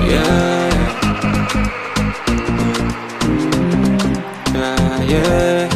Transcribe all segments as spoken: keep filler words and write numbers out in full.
yeah. Uh, yeah.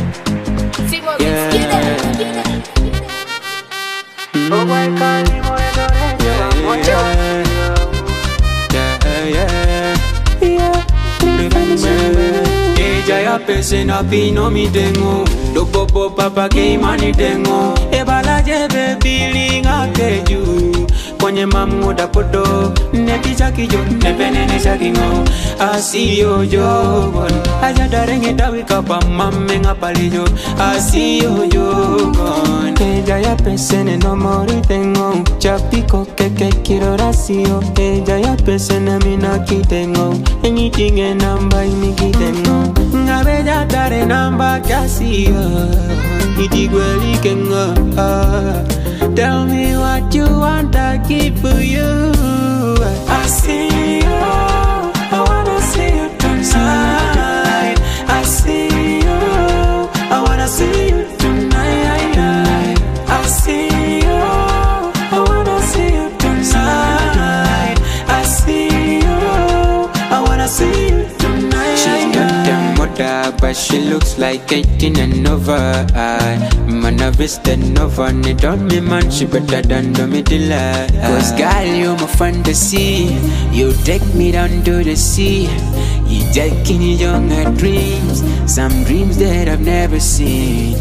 Ella pese na pino mi tengo, do popo papa que imani tengo. E bala jebe feeling akeju, kwenye mamu da poto, neki chaki jo, nepene ne chaki ngo. Asi yo yo bon, aja darenge tawi kapa mamme ngapali jo. Asi yo yo bon, ella ya pese ne no mori tengo, chapiko keke kiro rasio. Ella ya pese ne minaki tengo, anything en namba imiki tengo. Bella dare namba casio, itigweli kenga. Tell me what you want, I keep for you. I see you, I wanna see you tonight. I see you, I wanna see you tonight. I see you, I wanna see you tonight. I see you, I wanna see you tonight. She's got them mother, but she looks like eighteen and over. Man, I've visited over. Need on me, man, she better than the middle. Cause girl, you're my fantasy. You take me down to the sea. You take in your younger dreams, some dreams that I've never seen.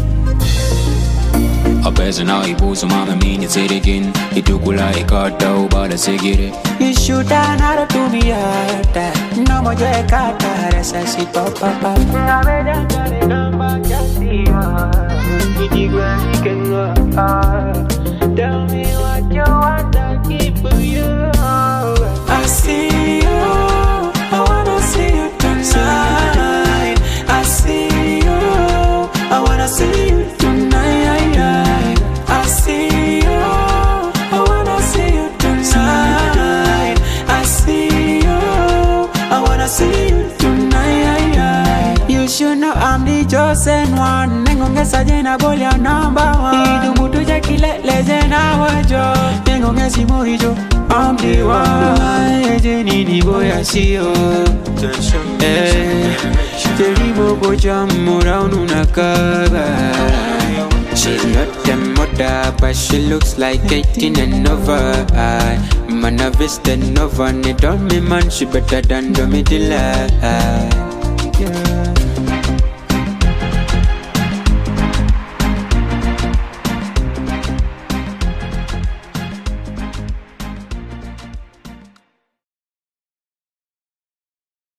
Apesa na ibuso mama mini tsirekin itukula ikata ubala sigire. You should have not to me yata. No more je kata rasa si papa papa. Ngabeda kare namba kasiwa. Itigwa ikenga. Tell me what you want, I keep for you. I see you, I wanna see you tonight. I see you, I wanna see you tonight. I see you, I wanna see you tonight. I see you, I wanna see you tonight. You should know I'm the chosen one. Nengonge sajena bolia number one. Idumutu jakile lezena wajo. Nengonge simohijo, I'm the one. Ejeni ni boya siyo. Eh, terimo boja mora ununakaba. She's not a mother, but she looks like eighteen and over. Man, I've visited over. Need on me, man, she better than the middle. Yeah.